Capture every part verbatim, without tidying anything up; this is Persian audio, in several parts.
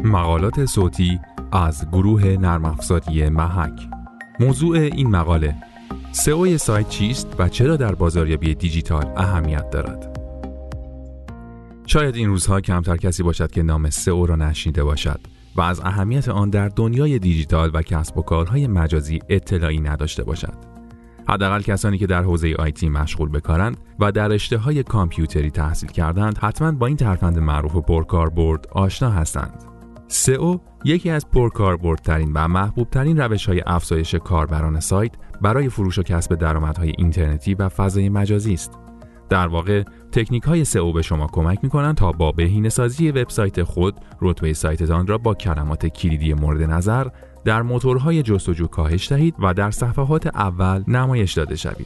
مقالات صوتی از گروه نرم افزاری محک. موضوع این مقاله: سئو سایت چیست و چرا در بازاریابی دیجیتال اهمیت دارد؟ شاید این روزها کمتر کسی باشد که نام سئو را نشنیده باشد و از اهمیت آن در دنیای دیجیتال و کسب و کارهای مجازی اطلاعی نداشته باشد. حداقل کسانی که در حوزه آیتی مشغول به کارند و در رشته‌های کامپیوتری تحصیل کردند حتما با این ترفند معروف و پرکاربرد آشنا هستند. سئو یکی از پرکاربردترین و محبوبترین روش‌های افزایش کاربران سایت برای فروش و کسب درآمدهای اینترنتی و فضای مجازی است. در واقع تکنیک‌های سئو به شما کمک می‌کنند تا با بهینه‌سازی وبسایت خود رتبه سایتتان را با کلمات کلیدی مورد نظر در موتورهای جستجو کاهش دهید و در صفحات اول نمایش داده شوید.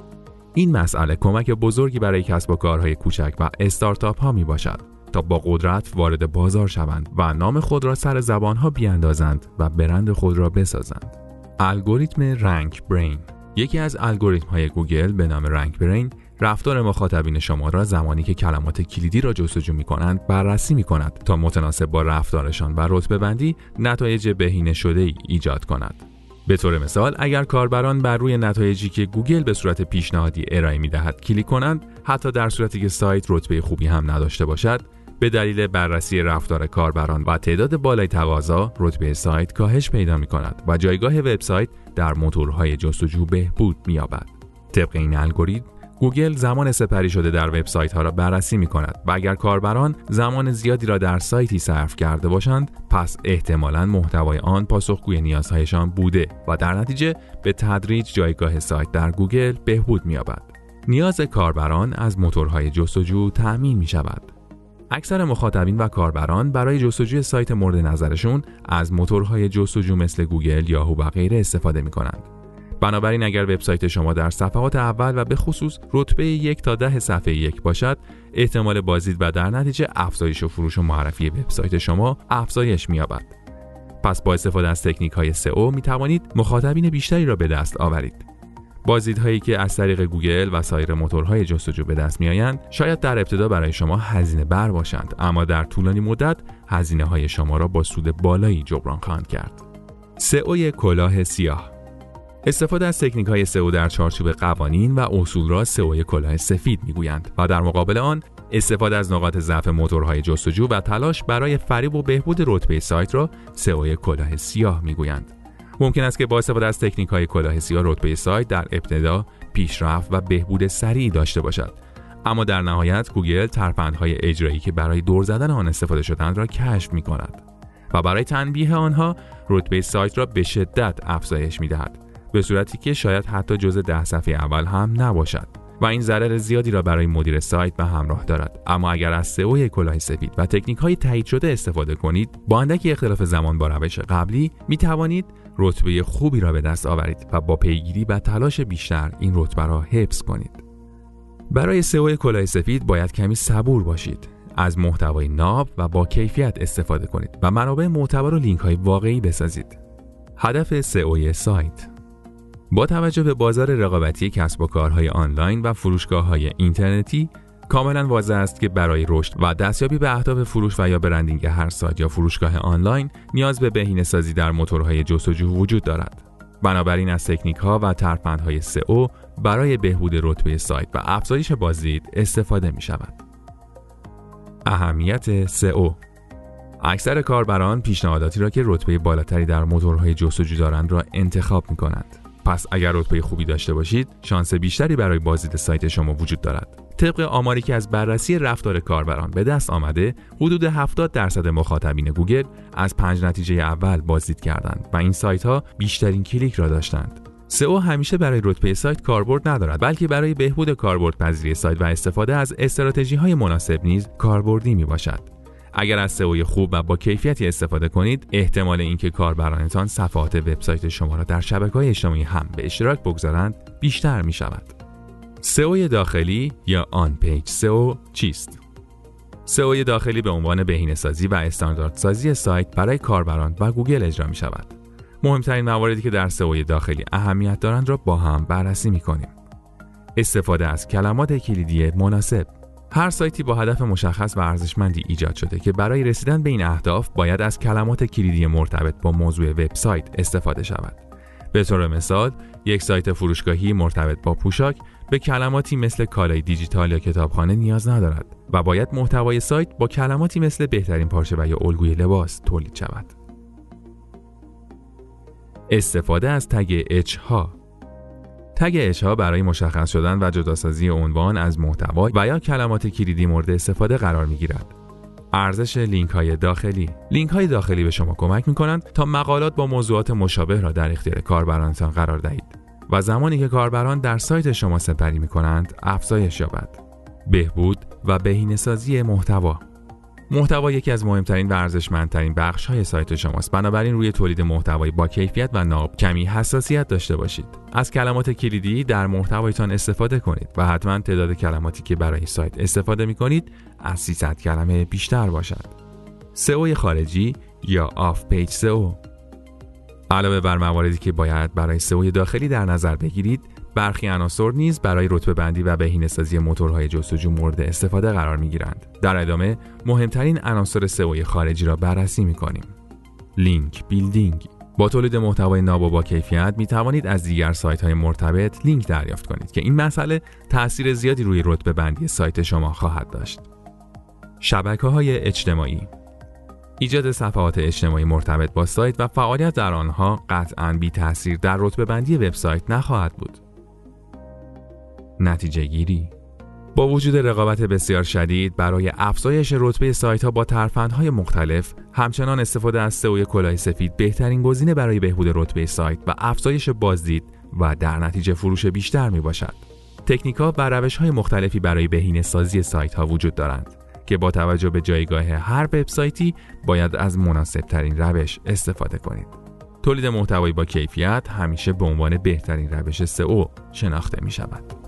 این مسئله کمک بزرگی برای کسب و کارهای کوچک و استارتاپ‌ها میباشد تا با قدرت وارد بازار شوند و نام خود را سر زبان‌ها بیاندازند و برند خود را بسازند. الگوریتم رنک برین: یکی از الگوریتم‌های گوگل به نام رنک برین رفتار مخاطبین شما را زمانی که کلمات کلیدی را جستجو می‌کنند بررسی می‌کند تا متناسب با رفتارشان و رتبه‌بندی نتایج بهینه شده‌ای ایجاد کند. به طور مثال اگر کاربران بر روی نتایجی که گوگل به صورت پیشنهادی ارائه می‌دهد کلیک کنند، حتی در صورتی که سایت رتبه خوبی هم نداشته باشد، به دلیل بررسی رفتار کاربران و تعداد بالای تقاضا رتبه سایت کاهش پیدا می‌کند و جایگاه وبسایت در موتورهای جستجو بهبود می‌یابد. طبق این الگوریتم گوگل زمان سپری شده در وبسایت‌ها را بررسی می‌کند و اگر کاربران زمان زیادی را در سایتی صرف کرده باشند، پس احتمالاً محتوای آن پاسخگوی نیازهایشان بوده و در نتیجه به تدریج جایگاه سایت در گوگل بهبود می‌یابد. نیاز کاربران از موتورهای جستجو تأمین می‌شود. اکثر مخاطبین و کاربران برای جستجوی سایت مورد نظرشون از موتورهای جستجو مثل گوگل، یاهو و غیره استفاده می‌کنند. بنابراین اگر وبسایت شما در صفحات اول و به خصوص رتبه یک تا ده صفحه یک باشد، احتمال بازدید و در نتیجه افزایش و فروش و معرفی وبسایت شما افزایش می‌یابد. پس با استفاده از تکنیک‌های سئو می‌توانید مخاطبین بیشتری را به دست آورید. بازدیدهایی که از طریق گوگل و سایر موتورهای جستجو به دست می‌آیند، شاید در ابتدا برای شما هزینه بر باشند، اما در طولانی مدت هزینه‌های شما را با سود بالایی جبران خواهند کرد. سئو کلاه سیاه: استفاده از تکنیک‌های سئو در چارچوب قوانین و اصول را سئو کلاه سفید می‌گویند و در مقابل آن استفاده از نقاط ضعف موتورهای جستجو و تلاش برای فریب و بهبود رتبه سایت را سئو کلاه سیاه می‌گویند. ممکن است که با استفاده از تکنیک‌های کلاه سیاه رتبه سایت در ابتدا پیشرفت و بهبود سریعی داشته باشد، اما در نهایت گوگل ترفندهای اجرایی که برای دور زدن آن استفاده شدند را کشف می‌کند و برای تنبیه آنها رتبه سایت را به شدت افزایش می‌دهد، به صورتی که شاید حتی جزء ده صفحه اول هم نباشد و این ضرر زیادی را برای مدیر سایت به همراه دارد. اما اگر از سئو کلاه سفید و تکنیک‌های تایید شده استفاده کنید، با اندکی اختلاف زمان با روش قبلی می توانید رتبه خوبی را به دست آورید و با پیگیری و تلاش بیشتر این رتبه را حفظ کنید. برای سئو کلاه سفید باید کمی صبور باشید. از محتوای ناب و با کیفیت استفاده کنید و منابع معتبر و لینک‌های واقعی بسازید. هدف سئو سایت: با توجه به بازار رقابتی کسب و کارهای آنلاین و فروشگاه‌های اینترنتی، کاملا واضح است که برای رشد و دستیابی به اهداف فروش و یا برندینگ هر سایت یا فروشگاه آنلاین نیاز به بهینه‌سازی در موتورهای جستجو وجود دارد. بنابراین از تکنیک‌ها و ترفندهای سئو برای بهبود رتبه سایت و افزایش بازدید استفاده می‌شود. اهمیت سئو: اکثر کاربران پیشنهاداتی را که رتبه بالاتری در موتورهای جستجو دارند را انتخاب می‌کنند. پس اگر رتبه خوبی داشته باشید، شانس بیشتری برای بازدید سایت شما وجود دارد. طبق آماری که از بررسی رفتار کاربران به دست آمده، حدود هفتاد درصد مخاطبین گوگل از پنج نتیجه اول بازدید کردند و این سایت‌ها بیشترین کلیک را داشتند. سئو همیشه برای رتبه سایت کاربرد ندارد، بلکه برای بهبود کاربردپذیری سایت و استفاده از استراتژی‌های مناسب نیز کاربردی میباشد. اگر از سئو خوب و با کیفیتی استفاده کنید، احتمال اینکه کاربرانتان صفحات وبسایت شما را در شبکه‌های اجتماعی هم به اشتراک بگذارند بیشتر می‌شود. سئو داخلی یا آن پیج سئو چیست؟ سئو داخلی به عنوان بهینه‌سازی و استانداردسازی سایت برای کاربران و گوگل اجرا می‌شود. مهمترین مواردی که در سئو داخلی اهمیت دارند را با هم بررسی می‌کنیم. استفاده از کلمات کلیدی مناسب، هر سایتی با هدف مشخص و ارزشمندی ایجاد شده که برای رسیدن به این اهداف باید از کلمات کلیدی مرتبط با موضوع وبسایت استفاده شود. به طور مثال، یک سایت فروشگاهی مرتبط با پوشاک به کلماتی مثل کالای دیجیتال یا کتابخانه نیاز ندارد و باید محتوای سایت با کلماتی مثل بهترین پارچه و یا الگوی لباس تولید شود. استفاده از تگ اچ ها. تگ اچ ها برای مشخص شدن و جداسازی عنوان از محتوا و یا کلمات کلیدی مورد استفاده قرار می‌گیرد. ارزش لینک های داخلی. لینک های داخلی به شما کمک می‌کنند تا مقالات با موضوعات مشابه را در اختیار کاربرانتان قرار دهید و زمانی که کاربران در سایت شما سپری می‌کنند افزایش یابد. بهبود و بهینه‌سازی محتوا. محتوا یکی از مهمترین و ارزشمندترین بخش‌های سایت شماست. بنابراین روی تولید محتوای با کیفیت و ناب کمی حساسیت داشته باشید. از کلمات کلیدی در محتوایتان استفاده کنید و حتما تعداد کلماتی که برای سایت استفاده می‌کنید از سیصد کلمه بیشتر باشد. سئو خارجی یا آف پیج سئو. علاوه بر مواردی که باید برای سئو داخلی در نظر بگیرید، برخی عناصر نیز برای رتبه‌بندی و بهینه‌سازی موتورهای جستجو مورد استفاده قرار می‌گیرند. در ادامه مهمترین عناصر سئو خارجی را بررسی می‌کنیم. لینک بیلدینگ. با تولید محتوای ناب و با کیفیت می‌توانید از دیگر سایت‌های مرتبط لینک دریافت کنید که این مسئله تأثیر زیادی روی رتبه‌بندی سایت شما خواهد داشت. شبکه‌های اجتماعی. ایجاد صفحات اجتماعی مرتبط با سایت و فعالیت در آنها قطعاً بی تأثیر در رتبه‌بندی وبسایت نخواهد بود. نتیجه گیری. با وجود رقابت بسیار شدید برای افزایش رتبه سایت‌ها با ترفندهای مختلف، همچنان استفاده از سئو کلاه سفید بهترین گزینه برای بهبود رتبه سایت و افزایش بازدید و در نتیجه فروش بیشتر میباشد. تکنیک‌ها و روش‌های مختلفی برای بهینه‌سازی سایت‌ها وجود دارند که با توجه به جایگاه هر وبسایتی باید از مناسب‌ترین روش استفاده کنید. تولید محتوایی با کیفیت همیشه به عنوان بهترین روش سئو شناخته می‌شود.